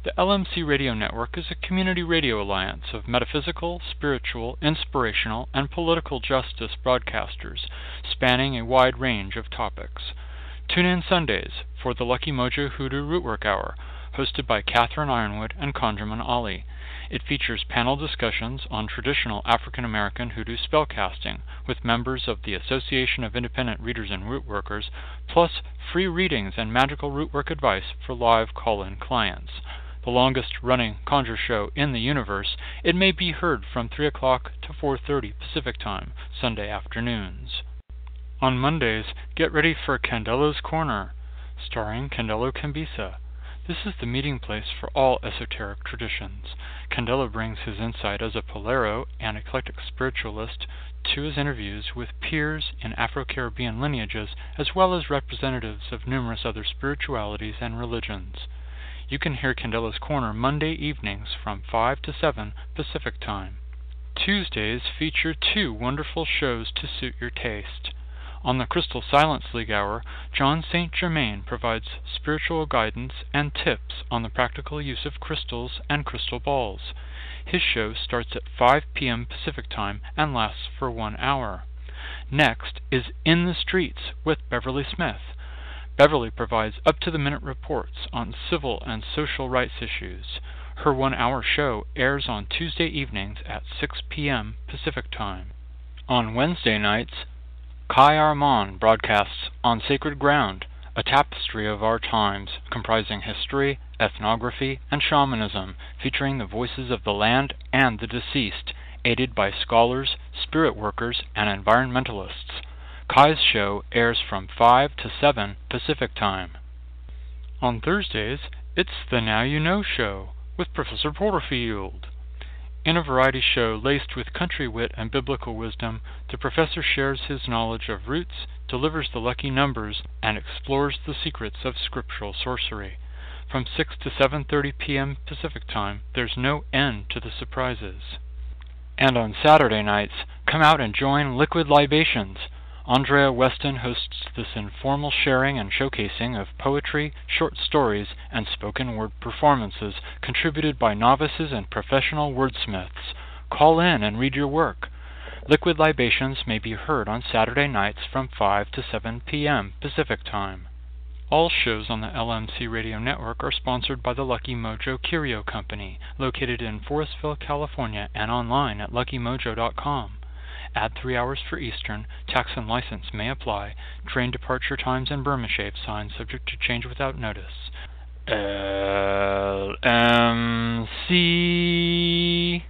The LMC Radio Network is a community radio alliance of metaphysical, spiritual, inspirational, and political justice broadcasters spanning a wide range of topics. Tune in Sundays for the Lucky Mojo Hoodoo Rootwork Hour, hosted by Catherine Ironwood and Conjurman Ali. It features panel discussions on traditional African American hoodoo spellcasting with members of the Association of Independent Readers and Rootworkers, plus free readings and magical rootwork advice for live call-in clients. The longest-running conjure show in the universe, it may be heard from 3 o'clock to 4:30 Pacific Time, Sunday afternoons. On Mondays, get ready for Candelo's Corner, starring Candelo Cambisa. This is the meeting place for all esoteric traditions. Candelo brings his insight as a Polero and eclectic spiritualist to his interviews with peers in Afro-Caribbean lineages, as well as representatives of numerous other spiritualities and religions. You can hear Candelo's Corner Monday evenings from 5 to 7 Pacific Time. Tuesdays feature 2 wonderful shows to suit your taste. On the Crystal Silence League Hour, John St. Germain provides spiritual guidance and tips on the practical use of crystals and crystal balls. His show starts at 5 p.m. Pacific Time and lasts for 1 hour. Next is In the Streets with Beverly Smith. Beverly provides up-to-the-minute reports on civil and social rights issues. Her 1-hour show airs on Tuesday evenings at 6 p.m. Pacific Time. On Wednesday nights, Kai Armand broadcasts On Sacred Ground, a tapestry of our times comprising history, ethnography, and shamanism, featuring the voices of the land and the deceased, aided by scholars, spirit workers, and environmentalists. Kai's show airs from 5 to 7 Pacific Time. On Thursdays, it's the Now You Know Show with Professor Porterfield. In a variety show laced with country wit and biblical wisdom, the professor shares his knowledge of roots, delivers the lucky numbers, and explores the secrets of scriptural sorcery. From 6 to 7:30 p.m. Pacific Time, there's no end to the surprises. And on Saturday nights, come out and join Liquid Libations. Andrea Weston hosts this informal sharing and showcasing of poetry, short stories, and spoken word performances contributed by novices and professional wordsmiths. Call in and read your work. Liquid Libations may be heard on Saturday nights from 5 to 7 p.m. Pacific Time. All shows on the LMC Radio Network are sponsored by the Lucky Mojo Curio Company, located in Forestville, California, and online at luckymojo.com. Add 3 hours for Eastern. Tax and license may apply. Train departure times and Burma shape signs subject to change without notice. LMC.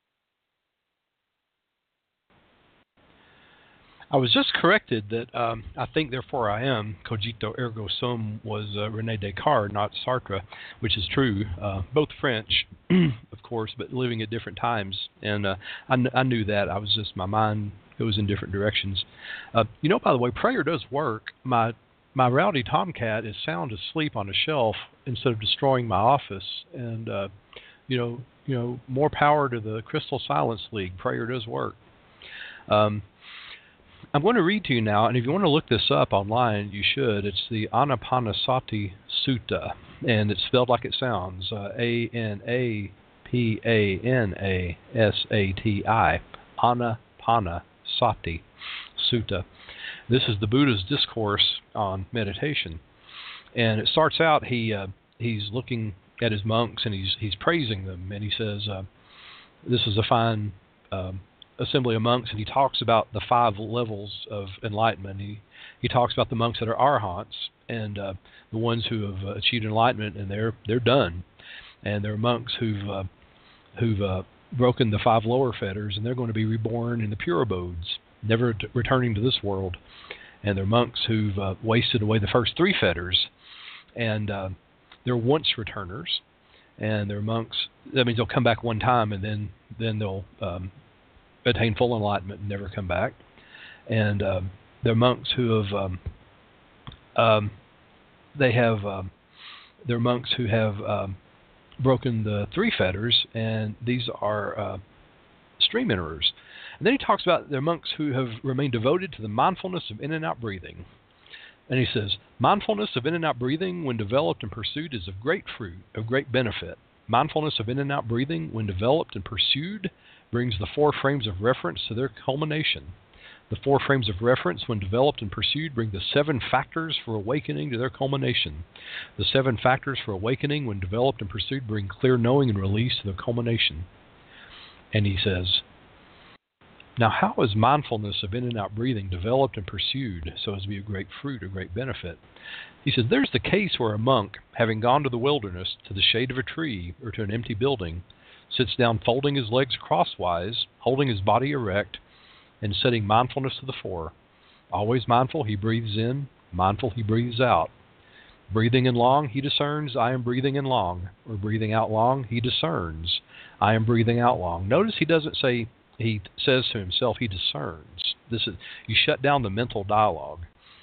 I was just corrected that I think therefore I am, cogito ergo sum, was René Descartes, not Sartre, which is true. Both French, of course, but living at different times. And I knew that. I was just, my mind goes in different directions. By the way, prayer does work. My rowdy tomcat is sound asleep on a shelf instead of destroying my office. And, more power to the Crystal Silence League. Prayer does work. I'm going to read to you now, and if you want to look this up online, you should. It's the Anapanasati Sutta, and it's spelled like it sounds, Anapanasati, Anapanasati Sutta. This is the Buddha's discourse on meditation, and it starts out, he's looking at his monks, and he's praising them, and he says, this is a fine assembly of monks, and he talks about the 5 levels of enlightenment. He talks about the monks that are arhants and the ones who have achieved enlightenment, and they're done. And there are monks who've broken the 5 lower fetters, and they're going to be reborn in the pure abodes, never returning to this world. And there are monks who've wasted away the first 3 fetters, and they're once returners. And there are monks, that means they'll come back one time, and then they'll attain full enlightenment and never come back. And there are monks who have there are monks who have broken the 3 fetters, and these are stream enterers. And then he talks about there are monks who have remained devoted to the mindfulness of in and out breathing. And he says, mindfulness of in and out breathing, when developed and pursued, is of great fruit, of great benefit. Mindfulness of in and out breathing, when developed and pursued, brings the 4 frames of reference to their culmination. The 4 frames of reference, when developed and pursued, bring the 7 factors for awakening to their culmination. The 7 factors for awakening, when developed and pursued, bring clear knowing and release to their culmination. And he says, now how is mindfulness of in and out breathing developed and pursued so as to be a great fruit or great benefit? He says, there's the case where a monk, having gone to the wilderness, to the shade of a tree, or to an empty building, sits down folding his legs crosswise, holding his body erect, and setting mindfulness to the fore. Always mindful, he breathes in. Mindful, he breathes out. Breathing in long, he discerns, I am breathing in long. Or breathing out long, he discerns, I am breathing out long. Notice he doesn't say, he says to himself, he discerns. You shut down the mental dialogue.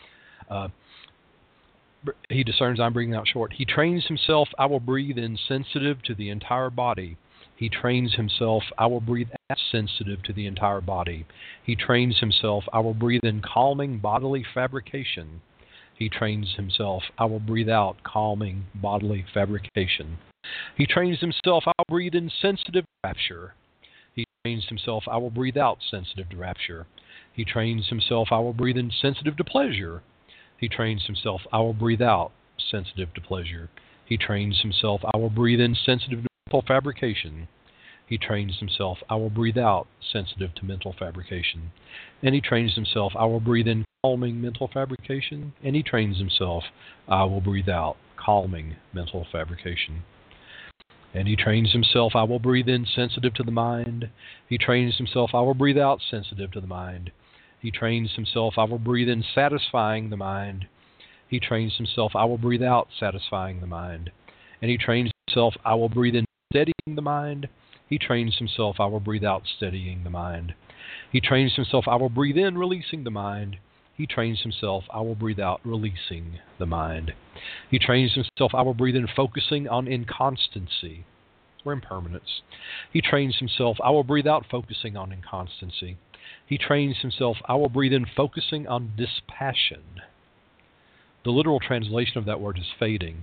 He discerns, I'm breathing out short. He trains himself, I will breathe in sensitive to the entire body. He trains himself, I will breathe out sensitive to the entire body. He trains himself, I will breathe in calming bodily fabrication. He trains himself, I will breathe out calming bodily fabrication. He trains himself, I will breathe in sensitive rapture. He trains himself, I will breathe out sensitive to rapture. He trains himself, I will breathe in sensitive to pleasure. He trains himself, I will breathe out sensitive to pleasure. He trains himself, I will breathe in sensitive to mental fabrication. He trains himself, I will breathe out sensitive to mental fabrication. And he trains himself, I will breathe in calming mental fabrication. And he trains himself, I will breathe out calming mental fabrication. And he trains himself, I will breathe in sensitive to the mind. He trains himself, I will breathe out sensitive to the mind. He trains himself, I will breathe in satisfying the mind. He trains himself, I will breathe out satisfying the mind. And he trains himself, I will breathe in steadying the mind. He trains himself, I will breathe out steadying the mind. He trains himself, I will breathe in releasing the mind. He trains himself, I will breathe out releasing the mind. He trains himself, I will breathe in focusing on inconstancy or impermanence. He trains himself, I will breathe out focusing on inconstancy. He trains himself, I will breathe in focusing on dispassion. The literal translation of that word is fading.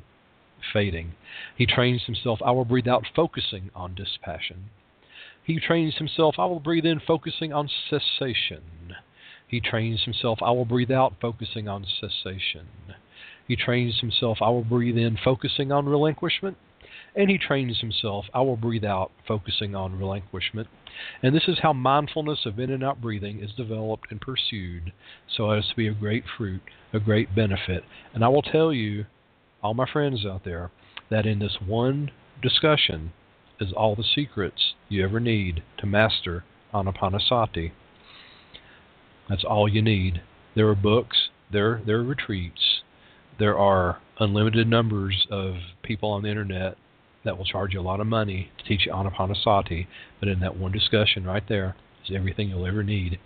He trains himself, I will breathe out focusing on dispassion. He trains himself, I will breathe in focusing on cessation. He trains himself, I will breathe out focusing on cessation. He trains himself, I will breathe in focusing on relinquishment. And he trains himself, I will breathe out focusing on relinquishment. And this is how mindfulness of in and out breathing is developed and pursued so as to be a great fruit, a great benefit. And I will tell you, all my friends out there, that in this one discussion is all the secrets you ever need to master Anapanasati. That's all you need. There are books, there are retreats, there are unlimited numbers of people on the internet that will charge you a lot of money to teach you Anapanasati, but in that one discussion right there is everything you'll ever need.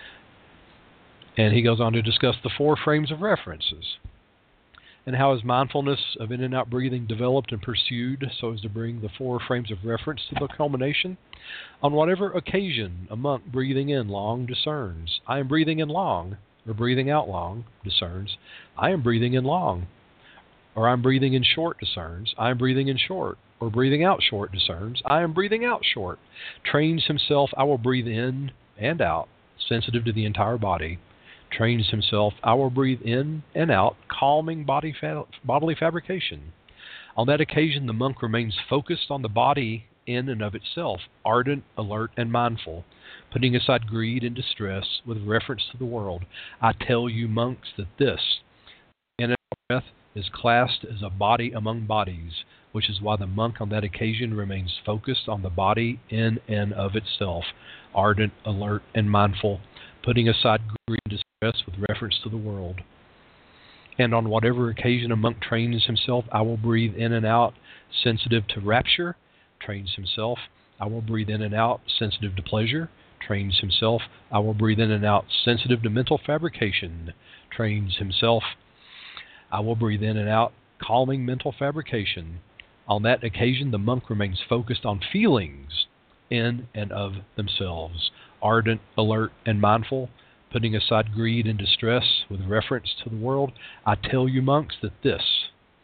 And he goes on to discuss the 4 frames of references. And how is mindfulness of in and out breathing developed and pursued so as to bring the 4 frames of reference to the culmination? On whatever occasion a monk breathing in long discerns, I am breathing in long, or breathing out long discerns, I am breathing in long, or I'm breathing in short discerns, I am breathing in short, or breathing out short discerns, I am breathing out short, trains himself, I will breathe in and out, sensitive to the entire body. Trains himself, I will breathe in and out, calming bodily fabrication. On that occasion, the monk remains focused on the body in and of itself, ardent, alert, and mindful, putting aside greed and distress with reference to the world. I tell you, monks, that this in and out breath is classed as a body among bodies, which is why the monk on that occasion remains focused on the body in and of itself, ardent, alert, and mindful, putting aside greed and distress with reference to the world. And on whatever occasion a monk trains himself, I will breathe in and out, sensitive to rapture, trains himself, I will breathe in and out, sensitive to pleasure, trains himself, I will breathe in and out, sensitive to mental fabrication, trains himself, I will breathe in and out, calming mental fabrication. On that occasion, the monk remains focused on feelings in and of themselves, ardent, alert, and mindful, putting aside greed and distress with reference to the world. I tell you, monks, that this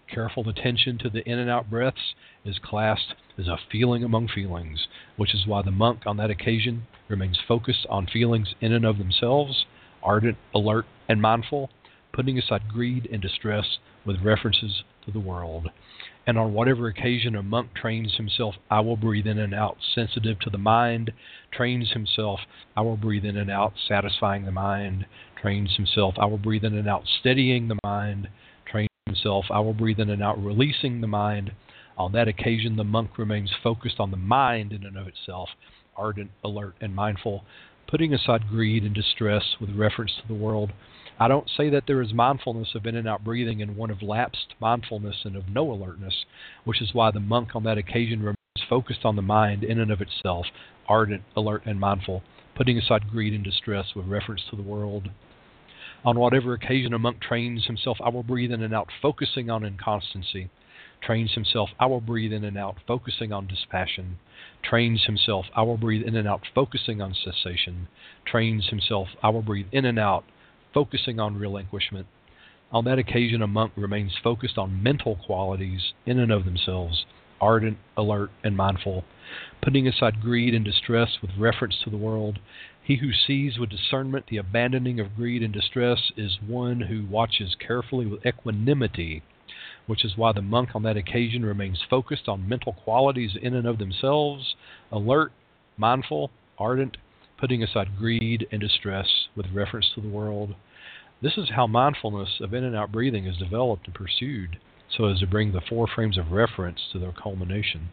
Careful attention to the in and out breaths is classed as a feeling among feelings, which is why the monk on that occasion remains focused on feelings in and of themselves, ardent, alert, and mindful, putting aside greed and distress with references to the world. And on whatever occasion a monk trains himself, I will breathe in and out, sensitive to the mind, trains himself, I will breathe in and out, satisfying the mind, trains himself, I will breathe in and out, steadying the mind, trains himself, I will breathe in and out, releasing the mind. On that occasion, the monk remains focused on the mind in and of itself, ardent, alert, and mindful, putting aside greed and distress with reference to the world. I don't say that there is mindfulness of in and out breathing and one of lapsed mindfulness and of no alertness, which is why the monk on that occasion remains focused on the mind in and of itself, ardent, alert, and mindful, putting aside greed and distress with reference to the world. On whatever occasion a monk trains himself, I will breathe in and out, focusing on inconstancy. Trains himself, I will breathe in and out, focusing on dispassion. Trains himself, I will breathe in and out, focusing on cessation. Trains himself, I will breathe in and out, focusing on relinquishment. On that occasion, a monk remains focused on mental qualities in and of themselves, ardent, alert, and mindful, putting aside greed and distress with reference to the world. He who sees with discernment the abandoning of greed and distress is one who watches carefully with equanimity, which is why the monk on that occasion remains focused on mental qualities in and of themselves, alert, mindful, ardent, putting aside greed and distress with reference to the world. This is how mindfulness of in and out breathing is developed and pursued, so as to bring the four frames of reference to their culmination.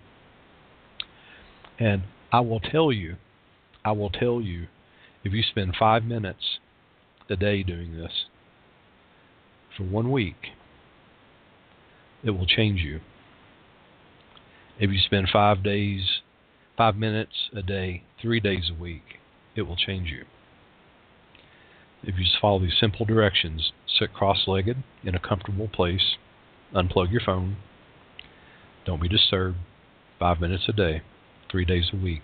And I will tell you, if you spend 5 minutes a day doing this for 1 week, it will change you. If you spend 5 minutes a day, 3 days a week, it will change you. If you just follow these simple directions, sit cross-legged in a comfortable place, unplug your phone, don't be disturbed, 5 minutes a day, 3 days a week.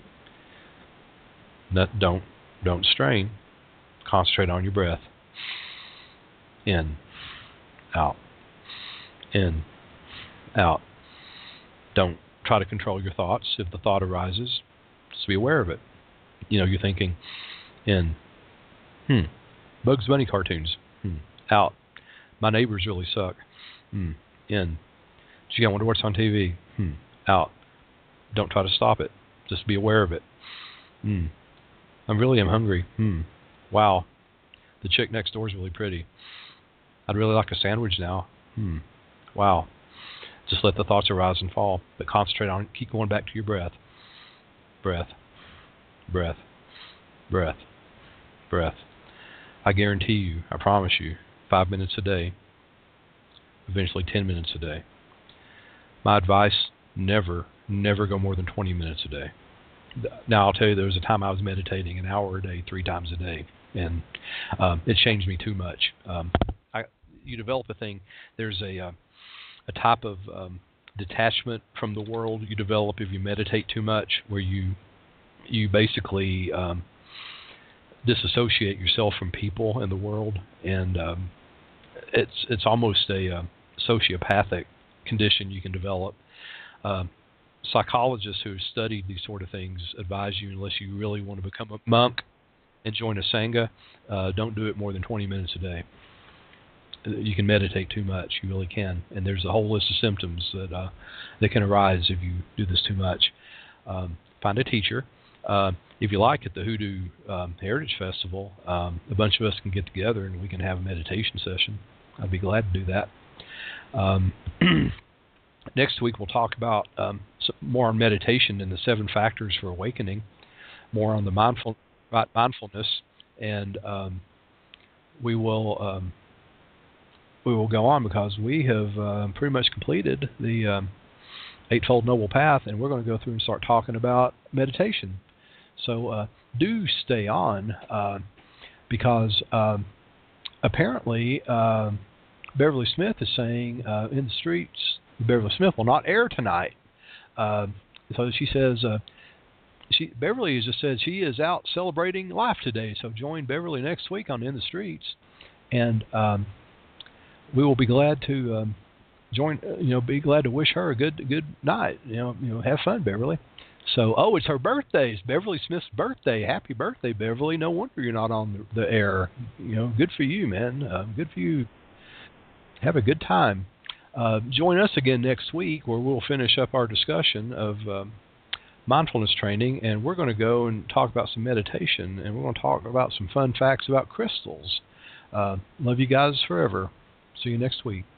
Don't strain. Concentrate on your breath. In, out, in, out. Don't try to control your thoughts. If the thought arises, just be aware of it. You're thinking in, Bugs Bunny cartoons. Out, my neighbors really suck. In, gee, I wonder what's on TV. Out, don't try to stop it. Just be aware of it. I really am hungry. Wow, the chick next door is really pretty. I'd really like a sandwich now. Wow. Just let the thoughts arise and fall, but concentrate on it. Keep going back to your breath. Breath, breath, breath, breath. I guarantee you, I promise you, 5 minutes a day, eventually 10 minutes a day. My advice, never go more than 20 minutes a day. Now, I'll tell you, there was a time I was meditating an hour a day, 3 times a day, and it changed me too much. You develop a thing. There's a type of detachment from the world you develop if you meditate too much, where you basically disassociate yourself from people and the world, and it's almost a sociopathic condition you can develop. Psychologists who have studied these sort of things advise you, unless you really want to become a monk and join a sangha, don't do it more than 20 minutes a day. You can meditate too much. You really can. And there's a whole list of symptoms that can arise if you do this too much. Find a teacher. If you like, at the Hoodoo Heritage Festival, a bunch of us can get together and we can have a meditation session. I'd be glad to do that. Next week we'll talk about more on meditation and the 7 factors for awakening, more on the mindfulness, and we will go on because we have pretty much completed the Eightfold Noble Path, and we're going to go through and start talking about meditation. So do stay on because apparently Beverly Smith is saying in the streets, Beverly Smith will not air tonight. So she says, Beverly has just said she is out celebrating life today. So join Beverly next week on In the Streets, and we will be glad to be glad to wish her a good night. Have fun, Beverly. So, it's her birthday. It's Beverly Smith's birthday. Happy birthday, Beverly. No wonder you're not on the air. Good for you, man. Good for you. Have a good time. Join us again next week where we'll finish up our discussion of mindfulness training, and we're going to go and talk about some meditation, and we're going to talk about some fun facts about crystals. Love you guys forever. See you next week.